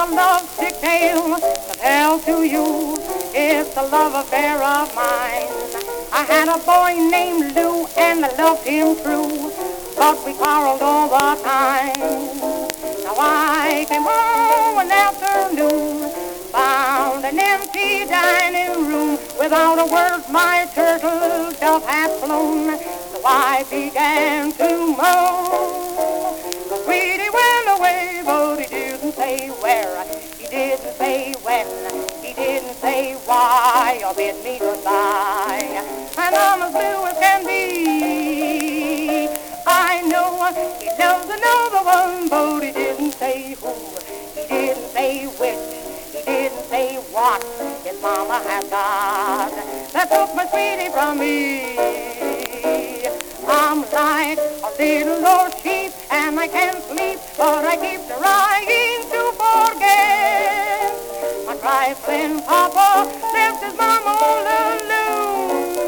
a lovesick tale to tell to you. It's a love affair of mine. I had a boy named Lou and I loved him true, but we quarreled all the time. Now I came home one afternoon, found an empty dining room. Without a word my turtle dove had flown, so I began to moan. The sweetie went away, but he didn't say where, he didn't say when, he didn't say why, or bid me goodbye. And I'm as blue as can be. I know he loves another one, but he didn't say who, he didn't say which, he didn't say what his mama has got that took my sweetie from me. I'm like a little old sheep and I can't sleep, but I keep trying to forget. My trifling papa left his mama all alone.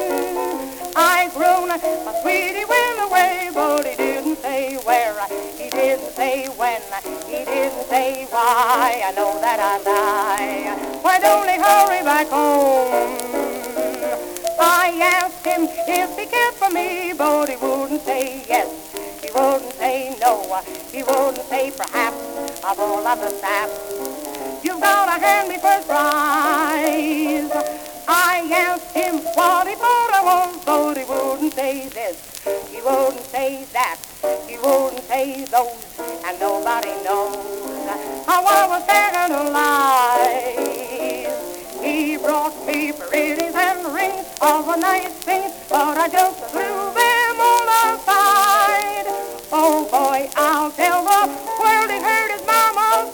I grown, my sweetie went away, but he didn't say where, he didn't say when, he didn't say why. I know that I'll die. Why don't he hurry back home? I asked him if he cared for me, but he wouldn't say yes, he wouldn't say no, he wouldn't say perhaps. Of all of the staff, you've got to hand me first prize. I asked him what he thought I was, but he wouldn't say this, he wouldn't say that, he wouldn't say those, and nobody knows how I was second alive. He brought me pretties and rings of a nice things, but I just threw them all aside. Oh boy, I'll tell the world he hurt his mama's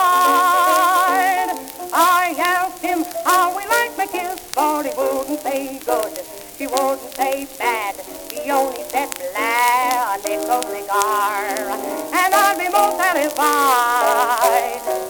pride. I asked him how he liked my kiss, but he wouldn't say good, he wouldn't say bad, he only said blah, a little cigar, and I'd be most satisfied.